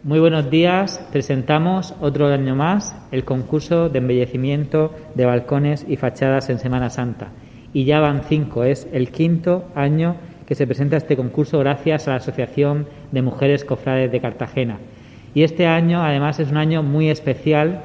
Muy buenos días. Presentamos otro año más el concurso de embellecimiento de balcones y fachadas en Semana Santa. Y ya van 5, es el 5º año que se presenta este concurso gracias a la Asociación de Mujeres Cofrades de Cartagena. Y este año además es un año muy especial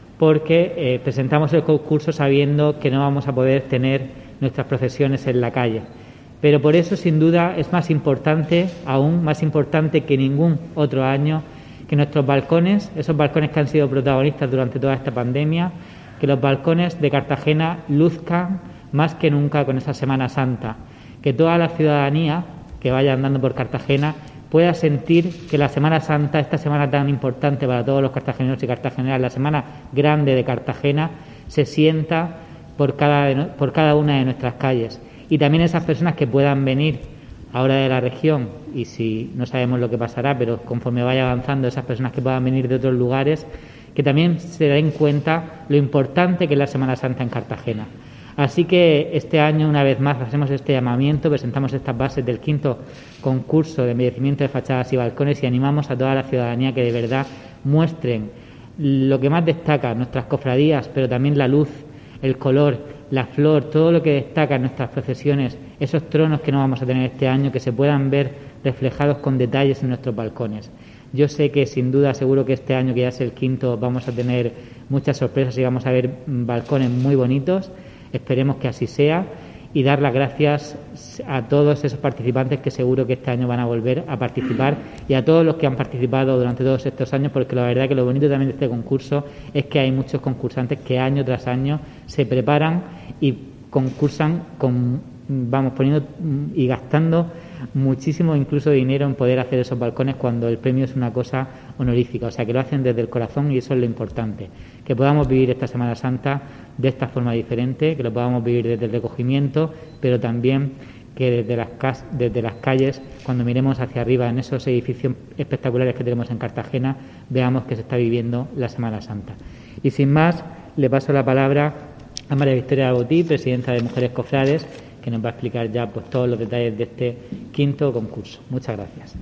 porque presentamos el concurso sabiendo que no vamos a poder tener nuestras procesiones en la calle. Pero por eso, sin duda, es más importante, aún más importante que ningún otro año, que nuestros balcones, esos balcones que han sido protagonistas durante toda esta pandemia, que los balcones de Cartagena luzcan más que nunca con esta Semana Santa. Que toda la ciudadanía que vaya andando por Cartagena pueda sentir que la Semana Santa, esta semana tan importante para todos los cartageneros y cartageneras, la semana grande de Cartagena, se sienta por cada una de nuestras calles. Y también esas personas que puedan venir ahora de la región, y si no sabemos lo que pasará, pero conforme vaya avanzando, esas personas que puedan venir de otros lugares, que también se den cuenta lo importante que es la Semana Santa en Cartagena. Así que este año, una vez más, hacemos este llamamiento, presentamos estas bases del 5º concurso de embellecimiento de fachadas y balcones y animamos a toda la ciudadanía que de verdad muestren lo que más destaca nuestras cofradías, pero también la luz, el color, la flor, todo lo que destaca en nuestras procesiones, esos tronos que no vamos a tener este año, que se puedan ver reflejados con detalles en nuestros balcones. Yo sé que sin duda, seguro que este año, que ya es el 5º, vamos a tener muchas sorpresas y vamos a ver balcones muy bonitos. Esperemos que así sea y dar las gracias a todos esos participantes que seguro que este año van a volver a participar y a todos los que han participado durante todos estos años, porque la verdad que lo bonito también de este concurso es que hay muchos concursantes que año tras año se preparan y concursan poniendo y gastando muchísimo incluso dinero en poder hacer esos balcones cuando el premio es una cosa honorífica, o sea que lo hacen desde el corazón y eso es lo importante, que podamos vivir esta Semana Santa de esta forma diferente, que lo podamos vivir desde el recogimiento, pero también que desde las calles, cuando miremos hacia arriba en esos edificios espectaculares que tenemos en Cartagena, veamos que se está viviendo la Semana Santa. Y sin más, le paso la palabra a María Victoria Botí, presidenta de Mujeres Cofrades, que nos va a explicar ya pues todos los detalles de este 5º concurso. Muchas gracias.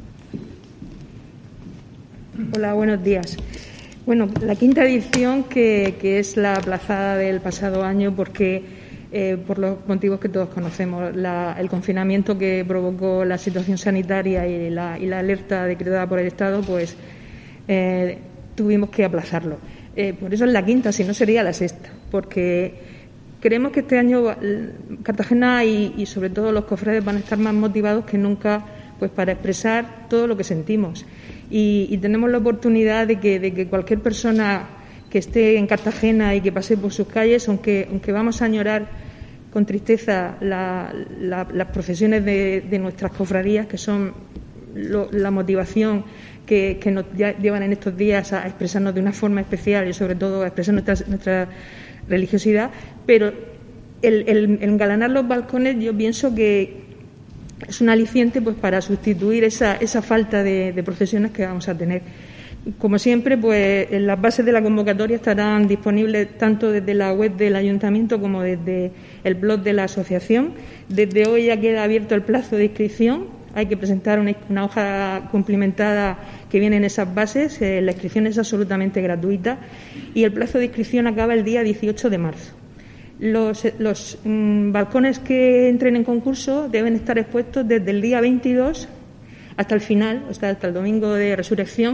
Hola, buenos días. Bueno, la 5ª edición que es la aplazada del pasado año porque por los motivos que todos conocemos, el confinamiento que provocó la situación sanitaria y la alerta decretada por el Estado, pues tuvimos que aplazarlo. Por eso es la 5ª, si no sería la 6ª, porque creemos que este año Cartagena y sobre todo los cofrades van a estar más motivados que nunca pues para expresar todo lo que sentimos. Y tenemos la oportunidad de que cualquier persona que esté en Cartagena y que pase por sus calles, aunque vamos a añorar con tristeza las procesiones de nuestras cofradías, que son la motivación que nos llevan en estos días a expresarnos de una forma especial y sobre todo a expresar nuestra religiosidad, pero el engalanar los balcones yo pienso que es un aliciente pues para sustituir esa falta de procesiones que vamos a tener. Como siempre, pues en las bases de la convocatoria estarán disponibles tanto desde la web del Ayuntamiento como desde el blog de la asociación. Desde hoy ya queda abierto el plazo de inscripción. Hay que presentar una hoja cumplimentada que viene en esas bases. La inscripción es absolutamente gratuita y el plazo de inscripción acaba el día 18 de marzo. Los balcones que entren en concurso deben estar expuestos desde el día 22 hasta el final, hasta el domingo de Resurrección.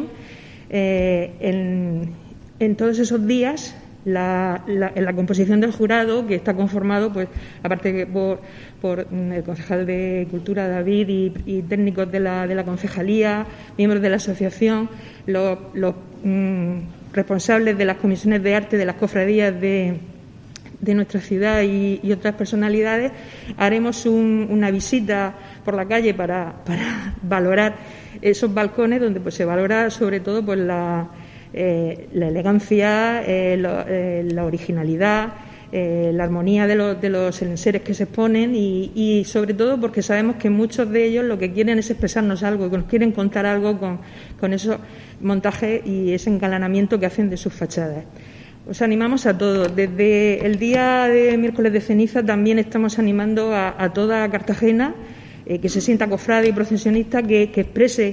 En todos esos días, en la composición del jurado, que está conformado, pues aparte que por el concejal de Cultura, David, y técnicos de la concejalía, miembros de la asociación, los responsables de las comisiones de arte de las cofradías de nuestra ciudad y otras personalidades, haremos una visita por la calle para valorar esos balcones donde pues se valora sobre todo pues la elegancia, la originalidad, la armonía de los enseres que se exponen y sobre todo porque sabemos que muchos de ellos lo que quieren es expresarnos algo, que nos quieren contar algo con esos montajes y ese engalanamiento que hacen de sus fachadas. Os animamos a todos. Desde el día de miércoles de ceniza también estamos animando a toda Cartagena que se sienta cofrade y procesionista, que exprese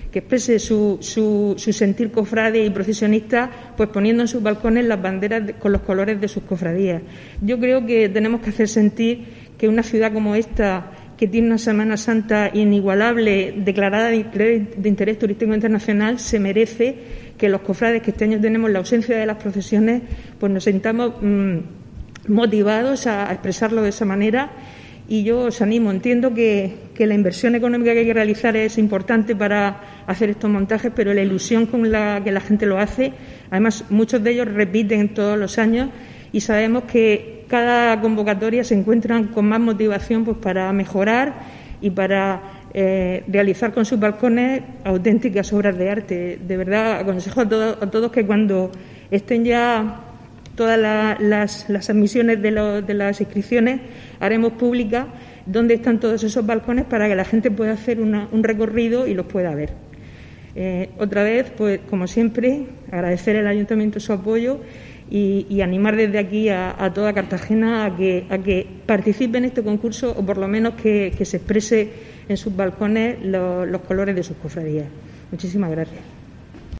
exprese su sentir cofrade y procesionista, pues poniendo en sus balcones las banderas con los colores de sus cofradías. Yo creo que tenemos que hacer sentir que una ciudad como esta, que tiene una Semana Santa inigualable, declarada de interés turístico internacional, se merece que los cofrades, que este año tenemos la ausencia de las procesiones, pues nos sintamos motivados a expresarlo de esa manera. Y yo os animo, entiendo que la inversión económica que hay que realizar es importante para hacer estos montajes, pero la ilusión con la que la gente lo hace, además muchos de ellos repiten todos los años y sabemos que cada convocatoria se encuentran con más motivación pues para mejorar y para realizar con sus balcones auténticas obras de arte. De verdad, aconsejo a todos que cuando estén ya todas las admisiones de las inscripciones, haremos pública dónde están todos esos balcones para que la gente pueda hacer un recorrido y los pueda ver. Otra vez, pues como siempre, agradecer al Ayuntamiento su apoyo y animar desde aquí a toda Cartagena a que participe en este concurso, o por lo menos que se exprese en sus balcones los colores de sus cofradías. Muchísimas gracias.